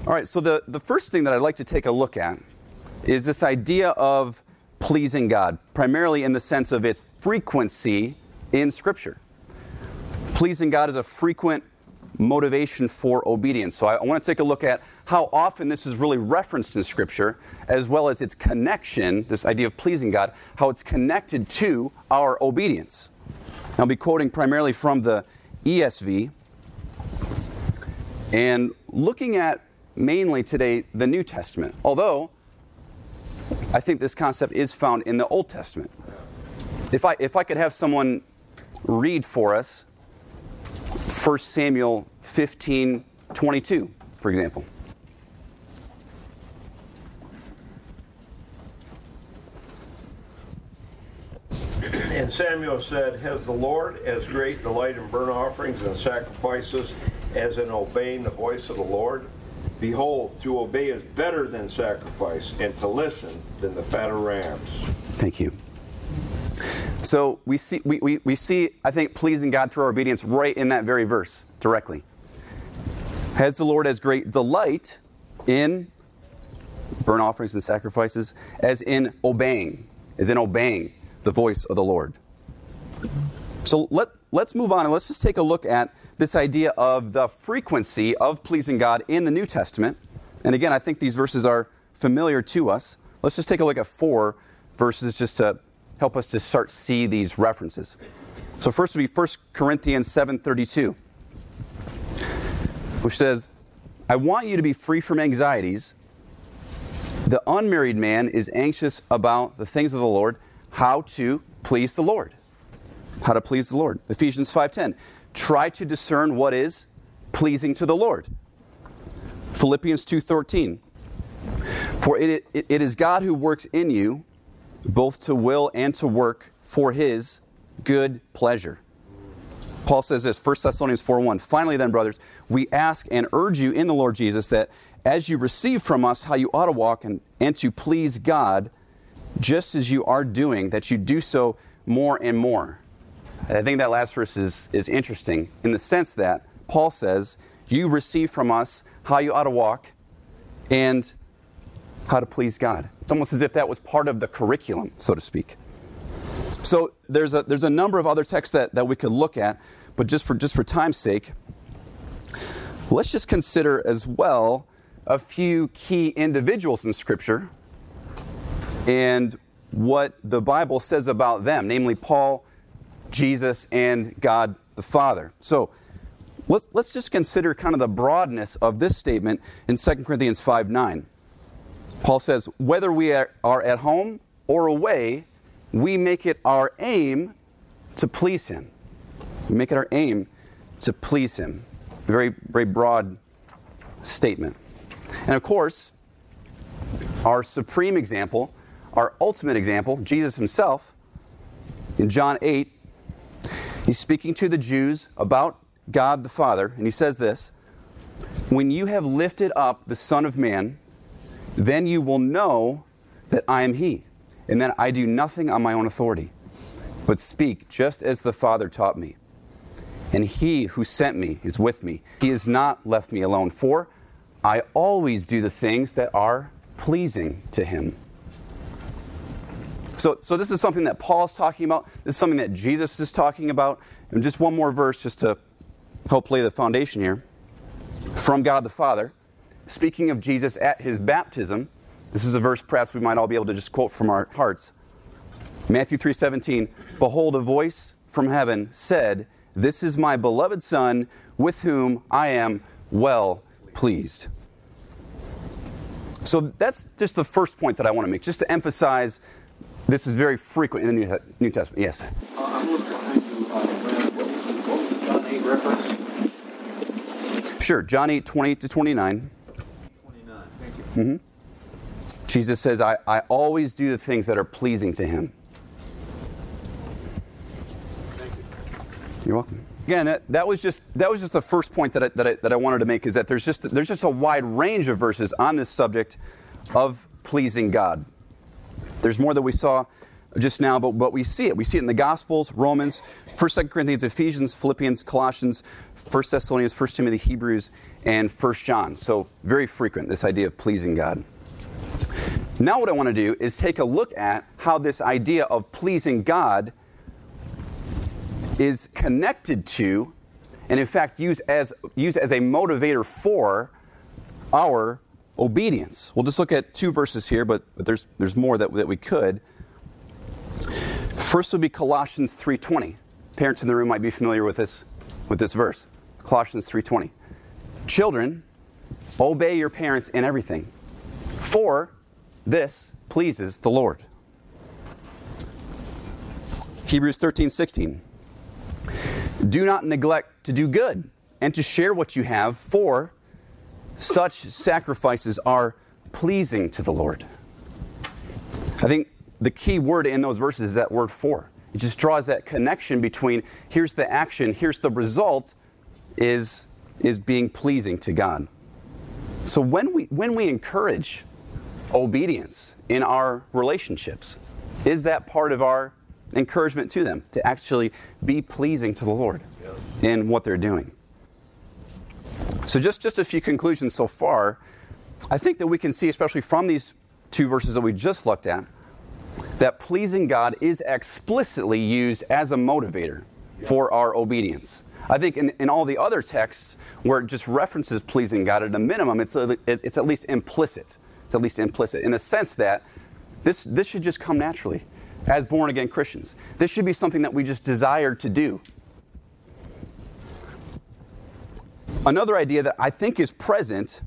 All right, so the first thing that I'd like to take a look at is this idea of pleasing God, primarily in the sense of its frequency in Scripture. Pleasing God is a frequent motivation for obedience. So I want to take a look at how often this is really referenced in Scripture, as well as its connection, this idea of pleasing God, how it's connected to our obedience. I'll be quoting primarily from the ESV and looking at mainly today the New Testament, although I think this concept is found in the Old Testament. If I could have someone read for us 1 Samuel 15:22, for example. And Samuel said, "Has the Lord as great delight in burnt offerings and sacrifices as in obeying the voice of the Lord? Behold, to obey is better than sacrifice, and to listen than the fat of rams." Thank you. So we see, I think, pleasing God through our obedience right in that very verse, directly. Has the Lord as great delight in burnt offerings and sacrifices as in obeying the voice of the Lord. So let's move on and let's just take a look at this idea of the frequency of pleasing God in the New Testament. And again, I think these verses are familiar to us. Let's just take a look at 4 verses just to help us to start see these references. So first would be 1 Corinthians 7:32, which says, "I want you to be free from anxieties. The unmarried man is anxious about the things of the Lord, how to please the Lord." How to please the Lord. Ephesians 5:10, "Try to discern what is pleasing to the Lord." Philippians 2:13, "For it is God who works in you, both to will and to work for His good pleasure." Paul says this, 1 Thessalonians 4:1, "Finally then, brothers, we ask and urge you in the Lord Jesus that as you receive from us how you ought to walk and to please God, just as you are doing, that you do so more and more." And I think that last verse is interesting in the sense that Paul says, you receive from us how you ought to walk and how to please God. It's almost as if that was part of the curriculum, so to speak. So there's a number of other texts that we could look at, but just for time's sake, let's just consider as well a few key individuals in Scripture and what the Bible says about them, namely Paul, Jesus, and God the Father. So let's just consider kind of the broadness of this statement in 2 Corinthians 5:9. Paul says, "Whether we are at home or away, we make it our aim to please Him." We make it our aim to please Him. A very, very broad statement. And of course, our supreme example, our ultimate example, Jesus Himself, in John 8, He's speaking to the Jews about God the Father, and He says this, "When you have lifted up the Son of Man, then you will know that I am He, and that I do nothing on my own authority, but speak just as the Father taught me. And He who sent me is with me. He has not left me alone, for I always do the things that are pleasing to Him." So this is something that Paul's talking about. This is something that Jesus is talking about. And just one more verse just to help lay the foundation here. From God the Father, speaking of Jesus at His baptism, this is a verse perhaps we might all be able to just quote from our hearts. Matthew 3:17, "Behold, a voice from heaven said, 'This is my beloved Son, with whom I am well pleased.'" So that's just the first point that I want to make, just to emphasize this is very frequent in the New Testament. Yes? I'm looking what was the John 8 reference? Sure, John 8:20-29. 29, thank you. Mm-hmm. Jesus says, I always do the things that are pleasing to Him. Thank you. You're welcome. Again, that was just the first point that I wanted to make, is that there's just a wide range of verses on this subject of pleasing God. There's more that we saw just now, but we see it. We see it in the Gospels, Romans, 1st, 2nd Corinthians, Ephesians, Philippians, Colossians, 1 Thessalonians, 1 Timothy, Hebrews, and 1 John. So very frequent, this idea of pleasing God. Now what I want to do is take a look at how this idea of pleasing God is connected to, and in fact used as a motivator for our obedience. We'll just look at 2 verses here, but there's more that we could. First would be Colossians 3:20. Parents in the room might be familiar with this verse. Colossians 3:20. Children, obey your parents in everything, for this pleases the Lord. Hebrews 13:16. Do not neglect to do good and to share what you have, for such sacrifices are pleasing to the Lord. I think the key word in those verses is that word for. It just draws that connection between here's the action, here's the result, is being pleasing to God. So when we encourage obedience in our relationships, is that part of our encouragement to them to actually be pleasing to the Lord in what they're doing? So just a few conclusions so far. I think that we can see, especially from these 2 verses that we just looked at, that pleasing God is explicitly used as a motivator for our obedience. I think in all the other texts where it just references pleasing God, at a minimum, it's at least implicit. It's at least implicit in the sense that this should just come naturally as born-again Christians. This should be something that we just desire to do. Another idea that I think is present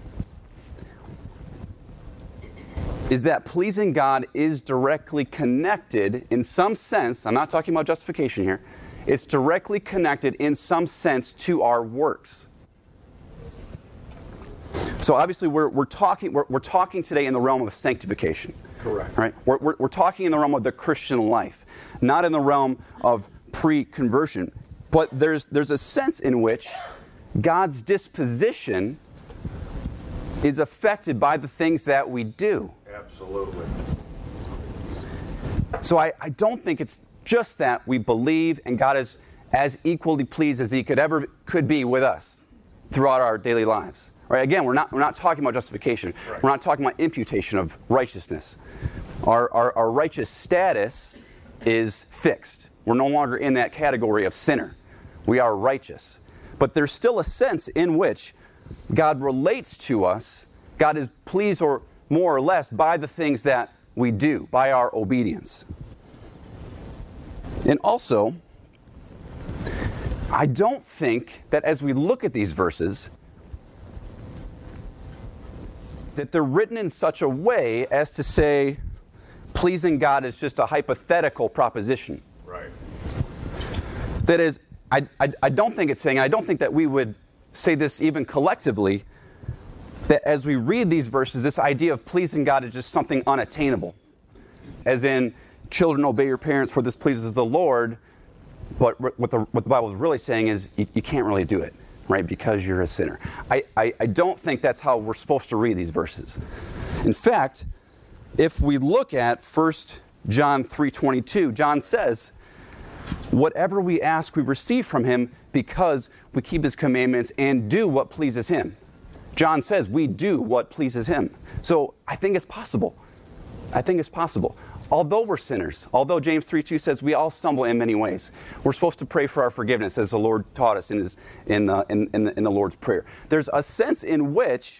is that pleasing God is directly connected in some sense. I'm not talking about justification here. It's directly connected in some sense to our works. So obviously we're talking today in the realm of sanctification. Correct. Right? We're talking in the realm of the Christian life, not in the realm of pre-conversion. But there's a sense in which God's disposition is affected by the things that we do. Absolutely. So I don't think it's just that we believe and God is as equally pleased as He could be with us throughout our daily lives. Right? Again, we're not talking about justification. Right. We're not talking about imputation of righteousness. Our righteous status is fixed. We're no longer in that category of sinner. We are righteous. But there's still a sense in which God relates to us. God is pleased, or more or less, by the things that we do, by our obedience. And also, I don't think that as we look at these verses, that they're written in such a way as to say pleasing God is just a hypothetical proposition. Right. That is, I don't think it's saying, and I don't think that we would say this even collectively, that as we read these verses, this idea of pleasing God is just something unattainable. As in, children, obey your parents, for this pleases the Lord. But what the Bible is really saying is you can't really do it, right, because you're a sinner. I don't think that's how we're supposed to read these verses. In fact, if we look at 1 John 3:22, John says, whatever we ask we receive from Him because we keep His commandments and do what pleases Him. John says we do what pleases Him. So I think it's possible. I think it's possible. Although we're sinners, although James 3:2 says we all stumble in many ways, we're supposed to pray for our forgiveness as the Lord taught us in the Lord's Prayer. There's a sense in which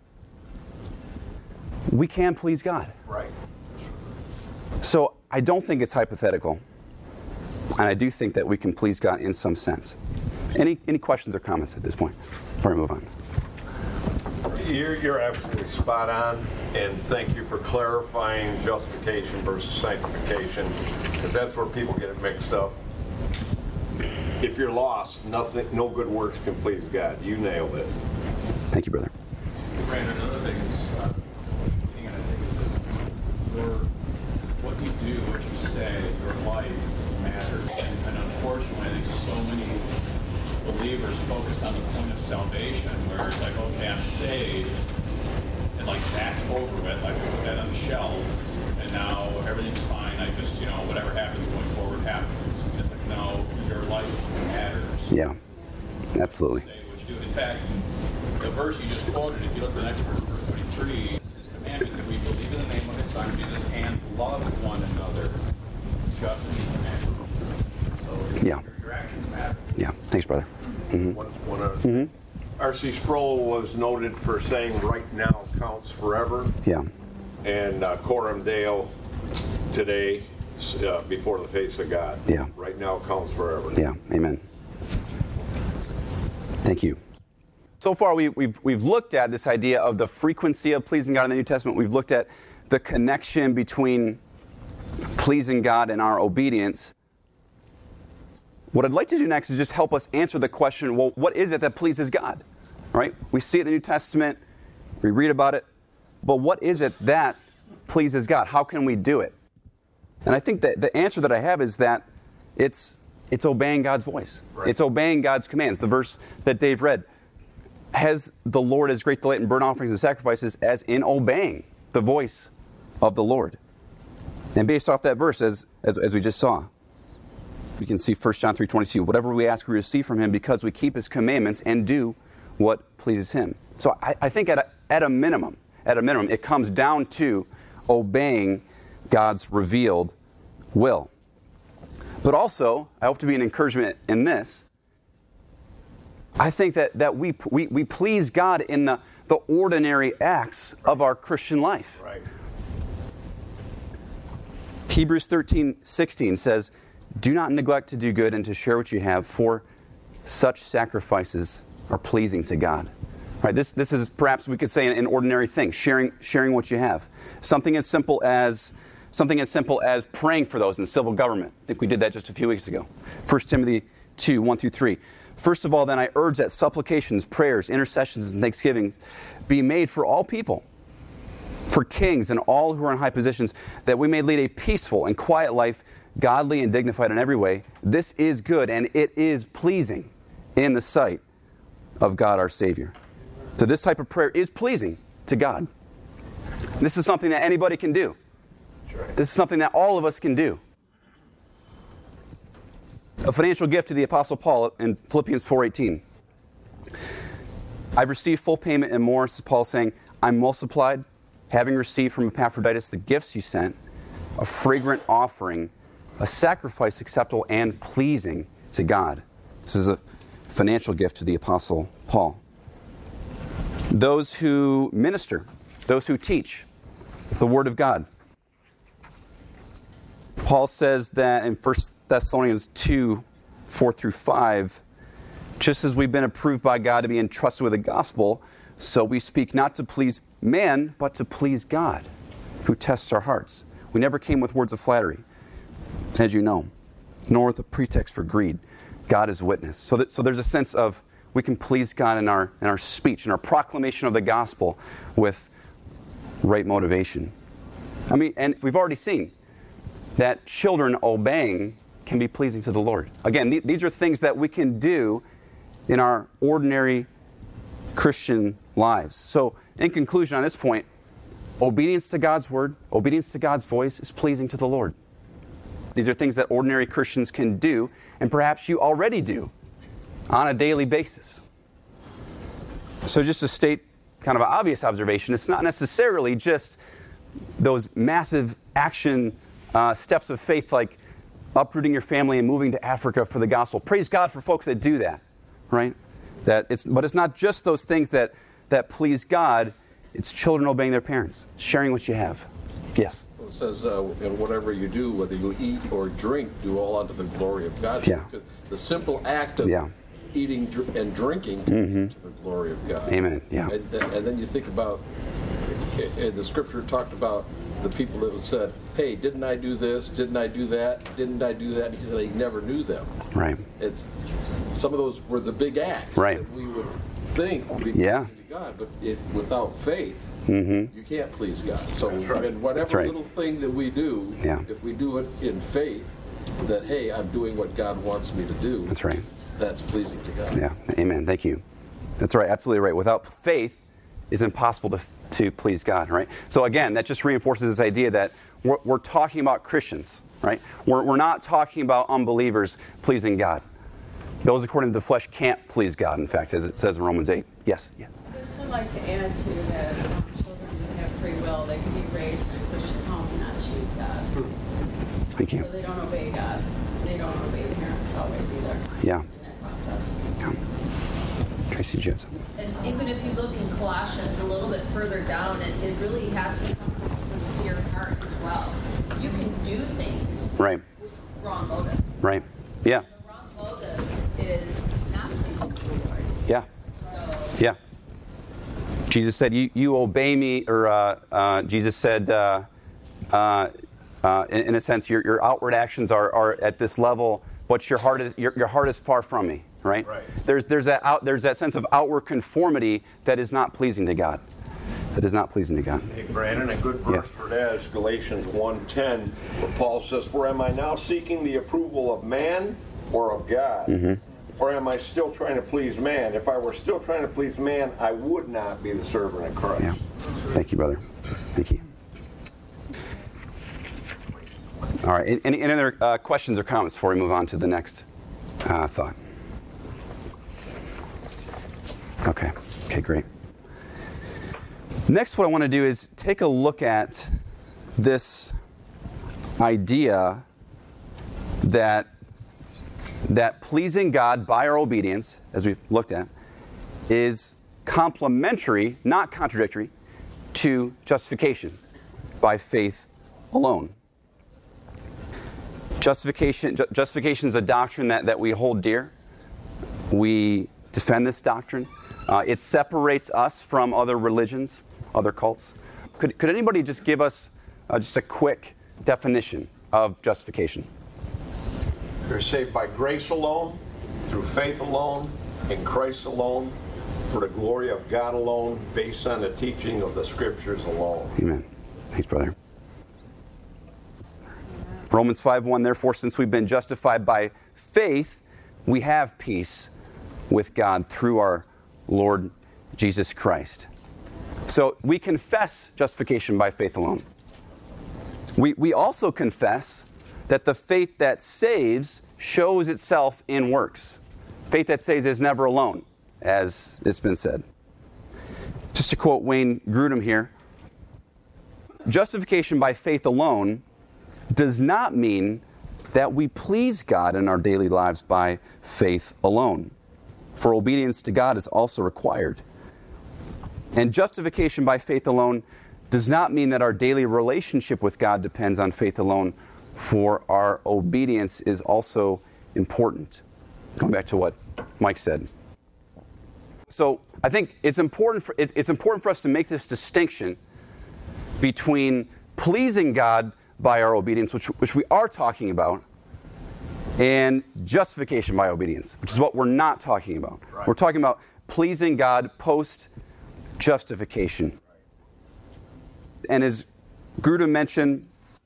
we can please God. Right. So I don't think it's hypothetical. And I do think that we can please God in some sense. Any questions or comments at this point before we move on? You're absolutely spot on, and thank you for clarifying justification versus sanctification, because that's where people get it mixed up. If you're lost, no good works can please God. You nailed it. Thank you, brother. Brandon, another thing is, what you do, what you say, your life matters. And unfortunately, I think so many believers focus on the point of salvation, where it's like, okay, I'm saved, and like that's over with. I can put that on the shelf, and and now everything's fine. I just, whatever happens going forward happens. It's like, no, your life matters. Yeah, absolutely. Say what you do. In fact, the verse you just quoted, if you look at the next verse, verse 23, is his commandment that we believe in the name of his Son, Jesus, and love one another, just as he commanded. So your actions matter. Yeah, thanks, brother. Mm-hmm. One other thing. R.C. Sproul was noted for saying right now counts forever. Yeah. And Coram Deo today, before the face of God. Yeah. Right now counts forever. Yeah, amen. Thank you. So far, we've looked at this idea of the frequency of pleasing God in the New Testament. We've looked at the connection between pleasing God and our obedience. What I'd like to do next is just help us answer the question, well, what is it that pleases God? Right? We see it in the New Testament, we read about it, but what is it that pleases God? How can we do it? And I think that the answer that I have is that it's obeying God's voice. Right. It's obeying God's commands. The verse that Dave read, has the Lord as great delight in burnt offerings and sacrifices as in obeying the voice of the Lord. And based off that verse, as we just saw, we can see 1 John 3:22, whatever we ask we receive from him because we keep his commandments and do what pleases him. So I think at a minimum, it comes down to obeying God's revealed will. But also, I hope to be an encouragement in this, I think that we please God in the ordinary acts of our Christian life. Right. Hebrews 13:16 says, do not neglect to do good and to share what you have, for such sacrifices are pleasing to God. Right? This is perhaps we could say an ordinary thing, sharing what you have. Something as simple as praying for those in civil government. I think we did that just a few weeks ago. 1 Timothy 2:1-3. First of all, then I urge that supplications, prayers, intercessions, and thanksgivings be made for all people, for kings and all who are in high positions, that we may lead a peaceful and quiet life, godly and dignified in every way. This is good, and it is pleasing in the sight of God our Savior. So this type of prayer is pleasing to God. This is something that anybody can do. Right. This is something that all of us can do. A financial gift to the Apostle Paul in Philippians 4:18. I've received full payment and more, says Paul, saying, I'm multiplied, having received from Epaphroditus the gifts you sent, a fragrant offering, a sacrifice acceptable and pleasing to God. This is a financial gift to the Apostle Paul. Those who minister, those who teach the Word of God. Paul says that in 1 Thessalonians 2:4-5, just as we've been approved by God to be entrusted with the gospel, so we speak not to please man, but to please God, who tests our hearts. We never came with words of flattery, as you know, nor with a pretext for greed. God is witness. So there's a sense of we can please God in our speech, in our proclamation of the gospel with right motivation. I mean, and we've already seen that children obeying can be pleasing to the Lord. Again, these are things that we can do in our ordinary Christian lives. So, in conclusion on this point, obedience to God's word, obedience to God's voice is pleasing to the Lord. These are things that ordinary Christians can do, and perhaps you already do on a daily basis. So just to state kind of an obvious observation, it's not necessarily just those massive action steps of faith like uprooting your family and moving to Africa for the gospel. Praise God for folks that do that, right? But it's not just those things that please God. It's children obeying their parents, sharing what you have. Yes? It says, and whatever you do, whether you eat or drink, do all unto the glory of God. Yeah. The simple act of eating and drinking to the glory of God. Amen. Yeah. And then you think about, the scripture talked about the people that said, hey, didn't I do this? Didn't I do that? Didn't I do that? And he said he never knew them. Right. Some of those were the big acts that we would think would be pleasing to God, but without faith, you can't please God. So, and whatever little thing that we do, if we do it in faith, that, hey, I'm doing what God wants me to do. That's right. That's pleasing to God. Yeah. Amen. Thank you. That's right. Absolutely right. Without faith, it's impossible to please God, right? So again, that just reinforces this idea that we're talking about Christians, right? We're not talking about unbelievers pleasing God. Those according to the flesh can't please God, in fact, as it says in Romans 8. Yes? Yeah. I just would like to add to that children have free will. They can be raised in a Christian home and not choose God. Thank you. So they don't obey God. They don't obey the parents always either. Yeah. In that process. Yeah. Tracy Joseph. And even if you look in Colossians a little bit further down, it really has to come from a sincere heart as well. You can do things Right. with wrong motive. Right. Yeah. And the wrong motive is not pleasing to the Lord. Yeah. So Yeah. Jesus said, you obey me, or Jesus said, in a sense, your outward actions are at this level, but your heart is far from me, right? Right. There's that sense of outward conformity that is not pleasing to God. That is not pleasing to God. Hey, Brandon, a good verse Yes. for that is Galatians 1:10, where Paul says, "For am I now seeking the approval of man or of God? Mm-hmm. Or am I still trying to please man? If I were still trying to please man, I would not be the servant of Christ." Yeah. Thank you, brother. Thank you. All right. Any other questions or comments before we move on to the next thought? Okay. Okay, great. Next, what I want to do is take a look at this idea that pleasing God by our obedience, as we've looked at, is complementary, not contradictory, to justification by faith alone. Justification is a doctrine that we hold dear. We defend this doctrine. It separates us from other religions, other cults. Could anybody just give us just a quick definition of justification? You're saved by grace alone, through faith alone, in Christ alone, for the glory of God alone, based on the teaching of the Scriptures alone. Amen. Thanks, brother. Romans 5:1, therefore, since we've been justified by faith, we have peace with God through our Lord Jesus Christ. So we confess justification by faith alone. We also confess that the faith that saves shows itself in works. Faith that saves is never alone, as it's been said. Just to quote Wayne Grudem here, justification by faith alone does not mean that we please God in our daily lives by faith alone. For obedience to God is also required. And justification by faith alone does not mean that our daily relationship with God depends on faith alone, for our obedience is also important. Going back to what Mike said. So I think it's important for us to make this distinction between pleasing God by our obedience, which we are talking about, and justification by obedience, which is what we're not talking about. Right. We're talking about pleasing God post-justification. Right. And as Grudem mentioned,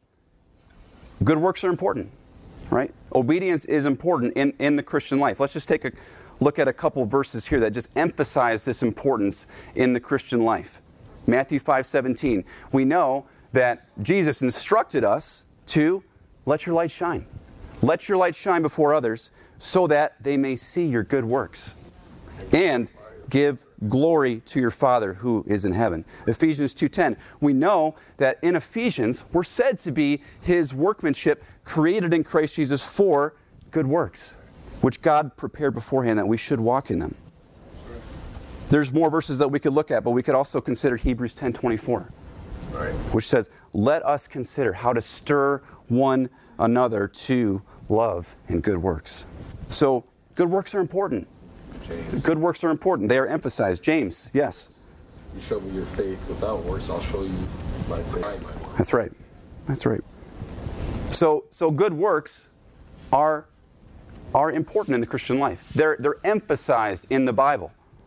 good works are important, right? Obedience is important in the Christian life. Let's just take a look at a couple verses here that just emphasize this importance in the Christian life. Matthew 5:17. We know that Jesus instructed us to let your light shine. Let your light shine before others so that they may see your good works and give glory to your Father who is in heaven. Ephesians 2:10. We know that in Ephesians we're said to be His workmanship created in Christ Jesus for good works, which God prepared beforehand that we should walk in them. There's more verses that we could look at, but we could also consider Hebrews 10:24. Right. Which says, let us consider how to stir one another to love and good works. So, good works are important. James. Good works are important. They are emphasized. James, yes. You show me your faith without works, I'll show you my faith by my works. That's right. That's right. So good works are important in the Christian life. They're emphasized in the Bible.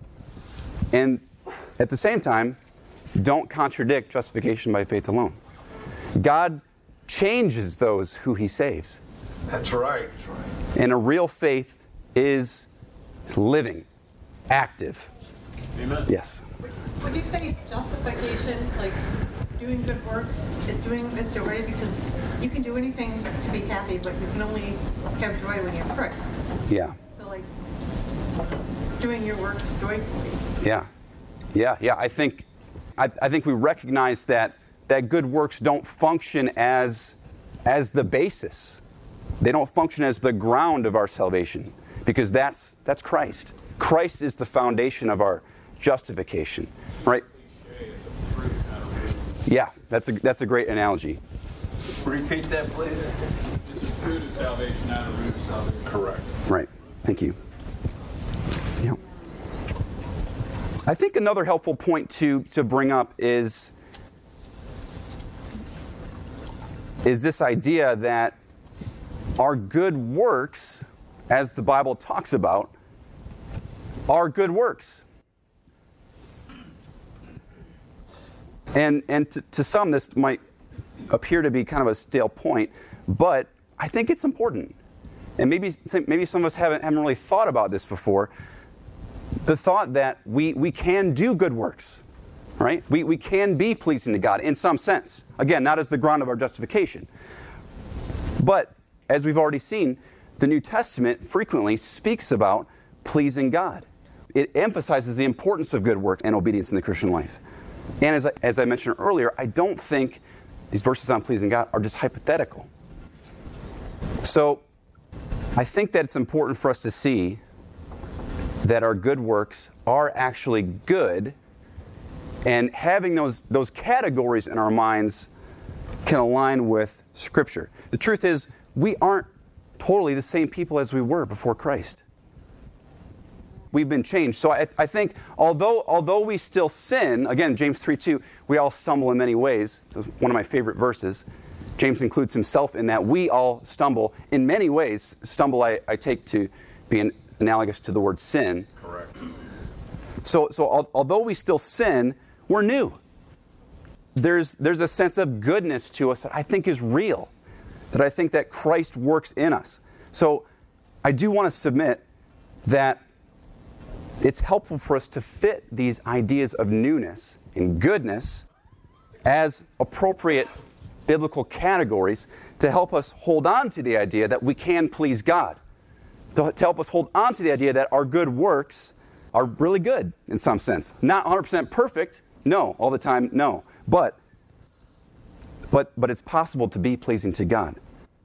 And at the same time, don't contradict justification by faith alone. God changes those who He saves. That's right. That's right. And a real faith is living, active, Amen. Yes. Would you say justification, like doing good works, is doing with joy? Because you can do anything to be happy, but you can only have joy when you're Christ. Yeah. So like doing your works joyfully. Yeah. I think we recognize that good works don't function as the basis. They don't function as the ground of our salvation, because that's Christ. Christ is the foundation of our justification, right? Yeah, that's a great analogy. Repeat that, please. It's a fruit of salvation, not a root of salvation. Correct. Right. Thank you. Yeah. I think another helpful point to bring up is this idea that our good works, as the Bible talks about, are good works. And to some, this might appear to be kind of a stale point, but I think it's important. And maybe some of us haven't really thought about this before. The thought that we can do good works, right? We can be pleasing to God in some sense. Again, not as the ground of our justification. But, as we've already seen, the New Testament frequently speaks about pleasing God. It emphasizes the importance of good work and obedience in the Christian life. And as I mentioned earlier, I don't think these verses on pleasing God are just hypothetical. So, I think that it's important for us to see that our good works are actually good, and having those categories in our minds can align with Scripture. The truth is, we aren't totally the same people as we were before Christ. We've been changed. So I think although we still sin, again, James 3:2, we all stumble in many ways. This is one of my favorite verses. James includes himself in that. We all stumble in many ways. Stumble I take to be analogous to the word sin. Correct. So although we still sin, we're new. There's a sense of goodness to us that I think is real, that I think that Christ works in us. So I do want to submit that it's helpful for us to fit these ideas of newness and goodness as appropriate biblical categories to help us hold on to the idea that we can please God, to help us hold on to the idea that our good works are really good in some sense. Not 100% perfect, no, all the time, no. But it's possible to be pleasing to God.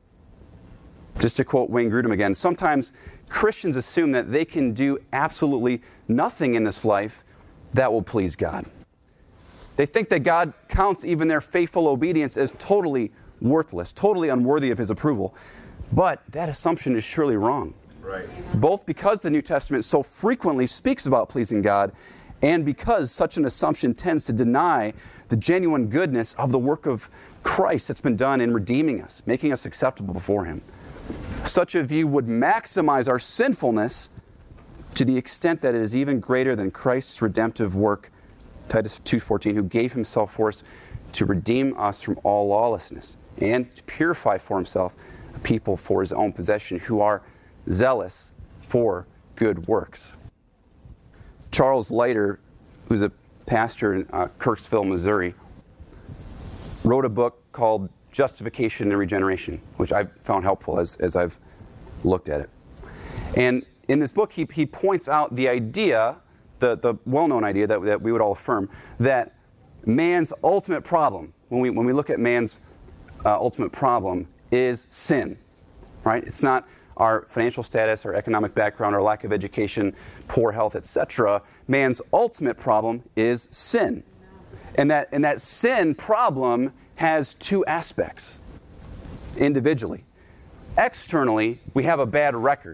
Just to quote Wayne Grudem again, sometimes Christians assume that they can do absolutely nothing in this life that will please God. They think that God counts even their faithful obedience as totally worthless, totally unworthy of His approval. But that assumption is surely wrong. Right. Both because the New Testament so frequently speaks about pleasing God, and because such an assumption tends to deny the genuine goodness of the work of Christ that's been done in redeeming us, making us acceptable before Him. Such a view would maximize our sinfulness to the extent that it is even greater than Christ's redemptive work, Titus 2:14, who gave Himself for us to redeem us from all lawlessness and to purify for Himself a people for His own possession who are zealous for good works. Charles Leiter, who's a pastor in Kirksville, Missouri, wrote a book called Justification and Regeneration, which I've found helpful as I've looked at it. And in this book, he points out the idea, the well-known idea that we would all affirm, that man's ultimate problem, when we look at man's ultimate problem, is sin. Right? It's not our financial status, our economic background, our lack of education, poor health, etc. Man's ultimate problem is sin. And that sin problem has two aspects individually. Externally, we have a bad record.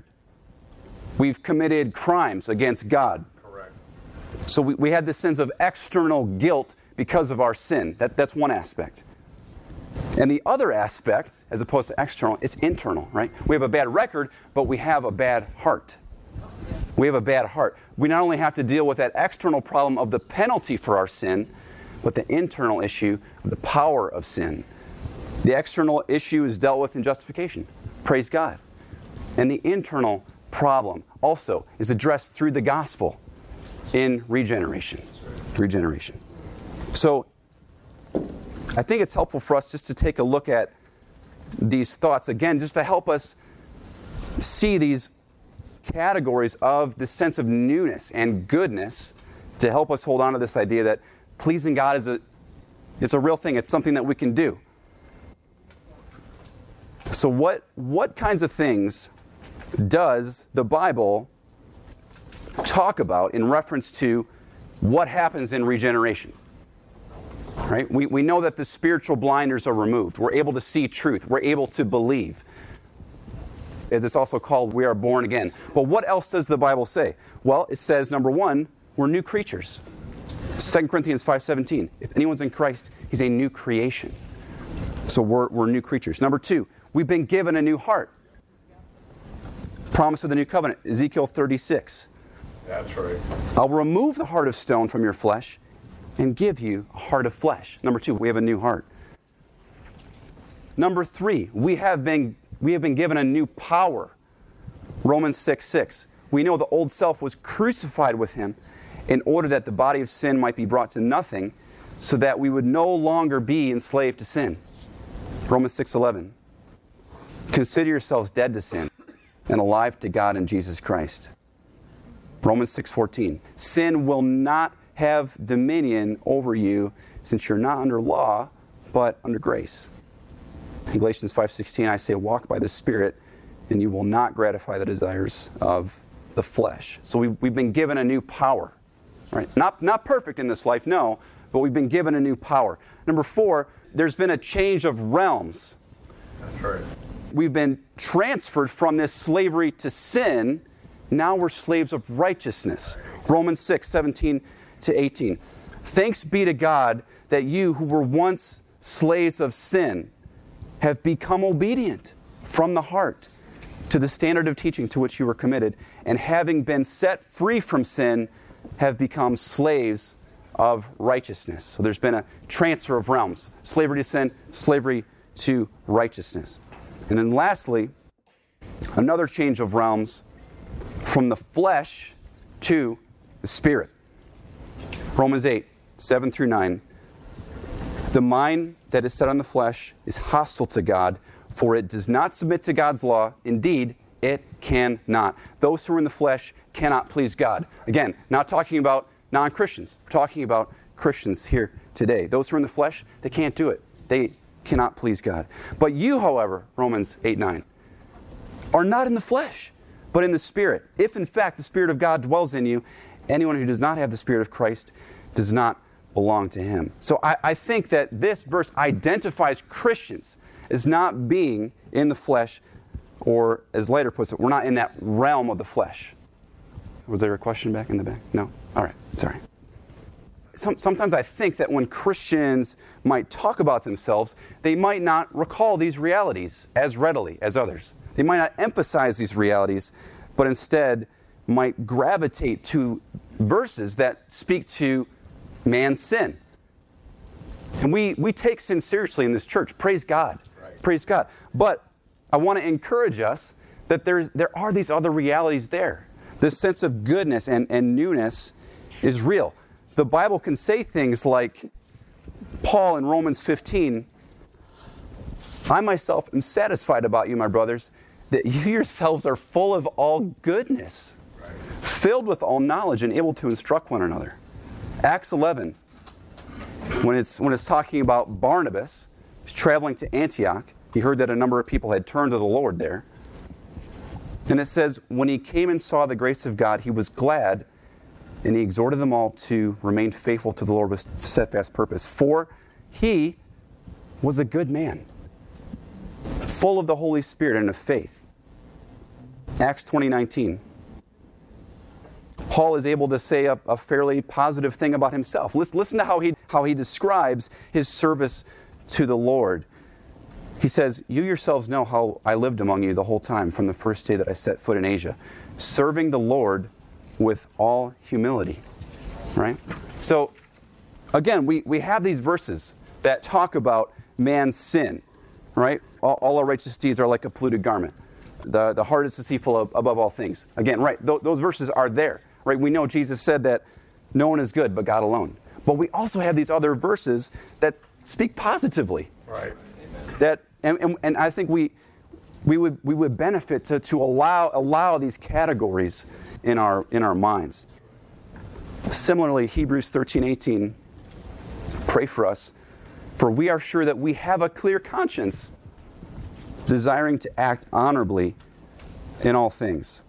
We've committed crimes against God. Correct. So we had this sense of external guilt because of our sin. That's one aspect. And the other aspect, as opposed to external, it's internal, right? We have a bad record, but we have a bad heart. We have a bad heart. We not only have to deal with that external problem of the penalty for our sin, but the internal issue of the power of sin. The external issue is dealt with in justification. Praise God. And the internal problem also is addressed through the gospel. in regeneration. Regeneration. So, I think it's helpful for us just to take a look at these thoughts again, just to help us see these categories of the sense of newness and goodness, to help us hold on to this idea that pleasing God it's a real thing. It's something that we can do. So what kinds of things does the Bible talk about in reference to what happens in regeneration? Right? We know that the spiritual blinders are removed. We're able to see truth. We're able to believe. As it's also called, we are born again. But what else does the Bible say? Well, it says, number one, we're new creatures. 2 Corinthians 5:17. If anyone's in Christ, he's a new creation. So we're new creatures. Number two, we've been given a new heart. Promise of the new covenant, Ezekiel 36. That's right. I'll remove the heart of stone from your flesh and give you a heart of flesh. Number two, we have a new heart. Number three, we have been given a new power. Romans 6:6. We know the old self was crucified with him in order that the body of sin might be brought to nothing, so that we would no longer be enslaved to sin. Romans 6:11. Consider yourselves dead to sin and alive to God in Jesus Christ. Romans 6:14. Sin will not have dominion over you, since you're not under law, but under grace. In Galatians 5:16, I say, walk by the Spirit, and you will not gratify the desires of the flesh. So we've been given a new power. Right? Not perfect in this life, no, but we've been given a new power. Number four, there's been a change of realms. That's right. We've been transferred from this slavery to sin. Now we're slaves of righteousness. Romans 6:17-18. Thanks be to God that you who were once slaves of sin have become obedient from the heart to the standard of teaching to which you were committed, and having been set free from sin, have become slaves of righteousness. So there's been a transfer of realms. Slavery to sin, slavery to righteousness. And then lastly, another change of realms from the flesh to the Spirit. Romans 8:7-9. The mind that is set on the flesh is hostile to God, for it does not submit to God's law. Indeed, it cannot. Those who are in the flesh cannot please God. Again, not talking about non-Christians. We're talking about Christians here today. Those who are in the flesh, they can't do it. They cannot please God. But you, however, Romans 8:9, are not in the flesh, but in the Spirit. If in fact the Spirit of God dwells in you, anyone who does not have the Spirit of Christ does not belong to him. So I think that this verse identifies Christians as not being in the flesh, or as later puts it, we're not in that realm of the flesh. Was there a question back in the back? No? All right. Sorry. Sometimes I think that when Christians might talk about themselves, they might not recall these realities as readily as others. They might not emphasize these realities, but instead might gravitate to verses that speak to man's sin. And we take sin seriously in this church. Praise God. Right. Praise God. But I want to encourage us that there are these other realities there. This sense of goodness and newness is real. The Bible can say things like Paul in Romans 15, I myself am satisfied about you, my brothers, that you yourselves are full of all goodness, right, filled with all knowledge and able to instruct one another. Acts 11, when it's talking about Barnabas, he's traveling to Antioch. He heard that a number of people had turned to the Lord there. And it says, when he came and saw the grace of God, he was glad, and he exhorted them all to remain faithful to the Lord with steadfast purpose. For he was a good man, full of the Holy Spirit and of faith. Acts 20:19. Paul is able to say a fairly positive thing about himself. Listen to how he describes his service to the Lord. He says, you yourselves know how I lived among you the whole time from the first day that I set foot in Asia, serving the Lord with all humility. Right? So, again, we have these verses that talk about man's sin. Right? All our righteous deeds are like a polluted garment. The heart is deceitful above all things. Again, right, those verses are there. right? We know Jesus said that no one is good but God alone. But we also have these other verses that speak positively. Right. That and I think we would benefit to allow these categories in our minds. Similarly, Hebrews 13:18, pray for us, for we are sure that we have a clear conscience, desiring to act honorably in all things.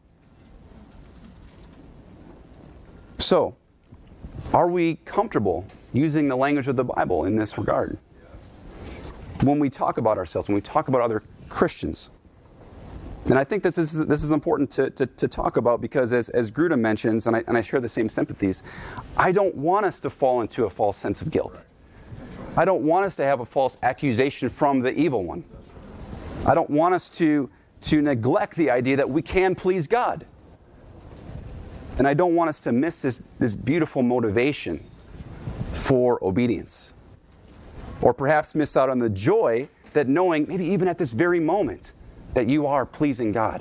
So, are we comfortable using the language of the Bible in this regard? When we talk about ourselves, when we talk about other Christians. And I think this is important to talk about because as Gruda mentions, and I share the same sympathies, I don't want us to fall into a false sense of guilt. I don't want us to have a false accusation from the evil one. I don't want us to neglect the idea that we can please God. And I don't want us to miss this beautiful motivation for obedience. Or perhaps miss out on the joy that knowing, maybe even at this very moment, that you are pleasing God.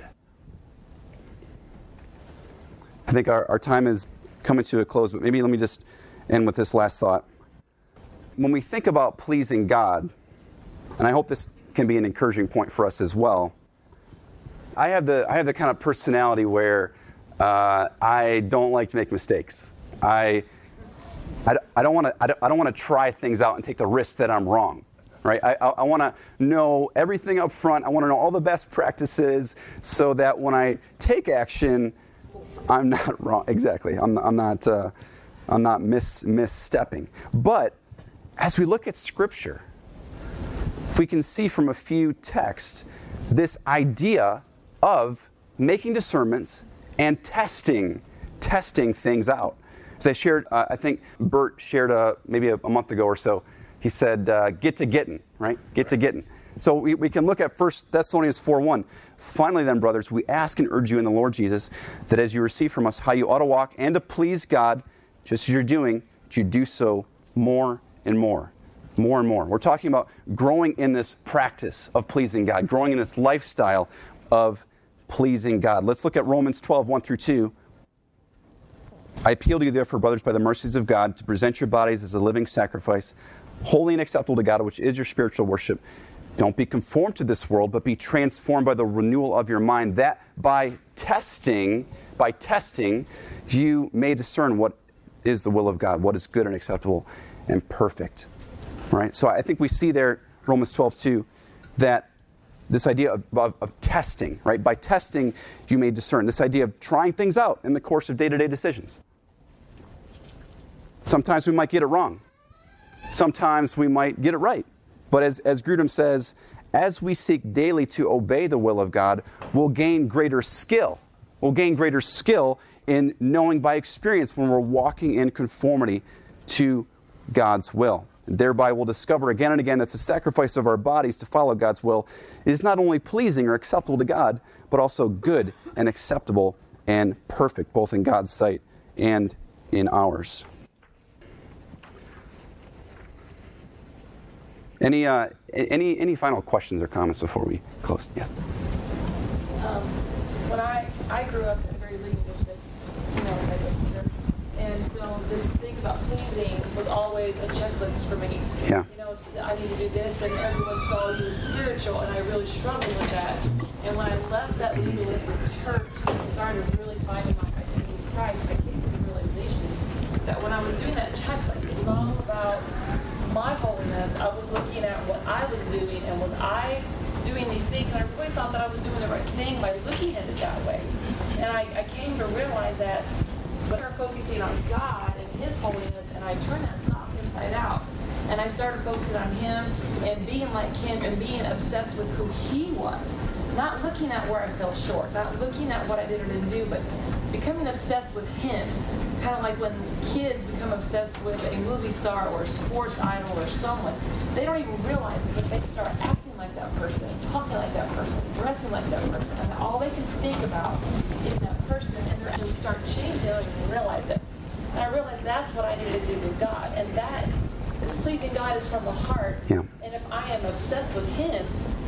I think our time is coming to a close, but maybe let me just end with this last thought. When we think about pleasing God, and I hope this can be an encouraging point for us as well, I have the kind of personality where I don't like to make mistakes. I don't want to try things out and take the risk that I'm wrong. Right? I want to know everything up front. I want to know all the best practices so that when I take action, I'm not wrong. Exactly. I'm not misstepping. But as we look at Scripture, we can see from a few texts this idea of making discernments and testing things out. As I shared, I think Bert shared maybe a month ago or so. He said, get to getting, right? Get to getting. So we can look at 1 Thessalonians 4:1. Finally then, brothers, we ask and urge you in the Lord Jesus that as you receive from us how you ought to walk and to please God, just as you're doing, that you do so more and more. More and more. We're talking about growing in this practice of pleasing God, growing in this lifestyle of pleasing God. Let's look at Romans 12:1-2. I appeal to you, therefore, brothers, by the mercies of God, to present your bodies as a living sacrifice, holy and acceptable to God, which is your spiritual worship. Don't be conformed to this world, but be transformed by the renewal of your mind, that by testing, you may discern what is the will of God, what is good and acceptable and perfect. Right? So I think we see there, Romans 12:2, that this idea of testing, right? By testing, you may discern. This idea of trying things out in the course of day-to-day decisions. Sometimes we might get it wrong. Sometimes we might get it right. But as Grudem says, as we seek daily to obey the will of God, we'll gain greater skill. We'll gain greater skill in knowing by experience when we're walking in conformity to God's will. And thereby we'll discover again and again that the sacrifice of our bodies to follow God's will is not only pleasing or acceptable to God, but also good and acceptable and perfect, both in God's sight and in ours. Any final questions or comments before we close? Yeah. When I grew up in a very legalistic, type of culture, and so this thing about pleasing was always a checklist for me. Yeah. I need to do this, and everyone saw you as spiritual, and I really struggled with that. And when I left that legalistic church and started really finding my identity in Christ, I came to the realization that when I was doing that checklist, it was all about my holiness. I was looking at what I was doing, and was I doing these things, and I really thought that I was doing the right thing by looking at it that way. And I came to realize that when we're focusing on God and His holiness, and I turned that sock inside out, and I started focusing on Him and being like Him and being obsessed with who He was, not looking at where I fell short, not looking at what I did or didn't do, but becoming obsessed with Him. Kind of like when kids become obsessed with a movie star or a sports idol or someone, they don't even realize it, but they start acting like that person, talking like that person, dressing like that person, and all they can think about is that person, and their actions start changing. They don't even realize it. And I realized that's what I need to do with God, and that is pleasing God is from the heart. Yeah. And if I am obsessed with Him,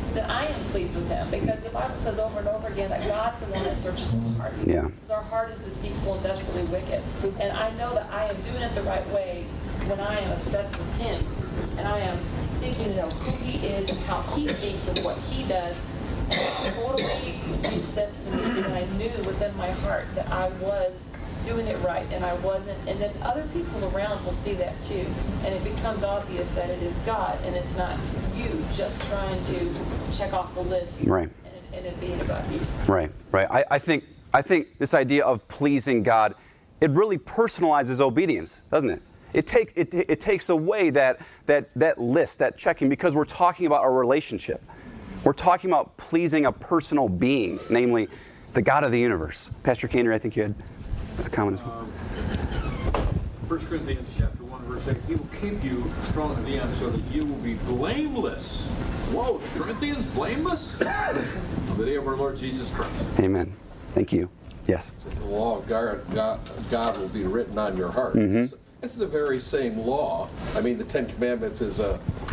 then I am pleased with him. Because the Bible says over and over again that God's the one that searches the heart. Yeah. Because our heart is deceitful and desperately wicked. And I know that I am doing it the right way when I am obsessed with him. And I am seeking to know who he is and how he thinks and what he does. And it totally made sense to me that I knew within my heart that I was doing it right and I wasn't. And then other people around will see that too. And it becomes obvious that it is God and it's not you just trying to check off the list. Right. And it being about you. Right. I think this idea of pleasing God, it really personalizes obedience, doesn't it? It takes away that list, that checking, because we're talking about a relationship. We're talking about pleasing a personal being, namely the God of the universe. Pastor Kander, I think you had a comment as well. 1 Corinthians chapter 1, verse 8, he will keep you strong to the end so that you will be blameless. Whoa, the Corinthians, blameless? On the day of our Lord Jesus Christ. Amen. Thank you. Yes. The law of God will be written on your heart. Mm-hmm. This is the very same law. I mean, the Ten Commandments is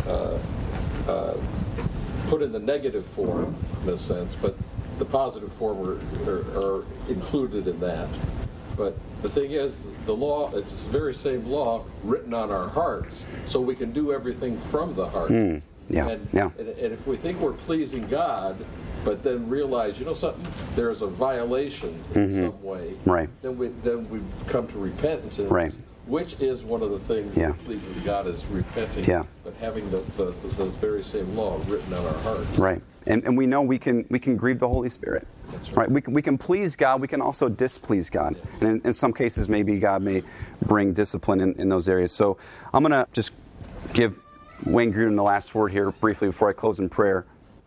put in the negative form, in a sense, but the positive form are included in that. But the thing is, the law, it's the very same law written on our hearts, so we can do everything from the heart. Yeah. And if we think we're pleasing God, but then realize, you know something, there's a violation in some way, right. then we come to repentance. Right. Which is one of the things that pleases God, is repenting, but having those very same law written on our hearts. Right, and we know we can grieve the Holy Spirit. That's right. We can please God. We can also displease God, and in some cases, maybe God may bring discipline in those areas. So I'm going to just give Wayne Grudem the last word here briefly before I close in prayer.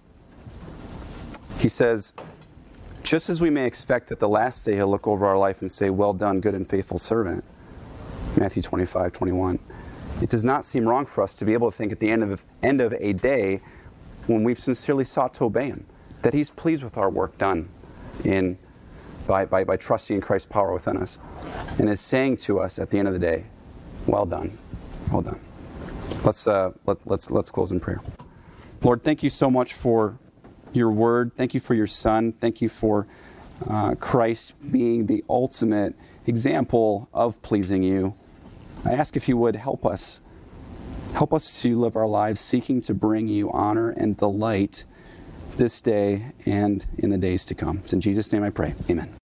He says, just as we may expect that the last day He'll look over our life and say, "Well done, good and faithful servant." Matthew 25:21. It does not seem wrong for us to be able to think at the end of a day, when we've sincerely sought to obey Him, that He's pleased with our work done by trusting in Christ's power within us, and is saying to us at the end of the day, "Well done, well done." Let's close in prayer. Lord, thank you so much for your word. Thank you for your Son. Thank you for Christ being the ultimate example of pleasing you. I ask if you would help us to live our lives seeking to bring you honor and delight this day and in the days to come. It's in Jesus' name I pray. Amen.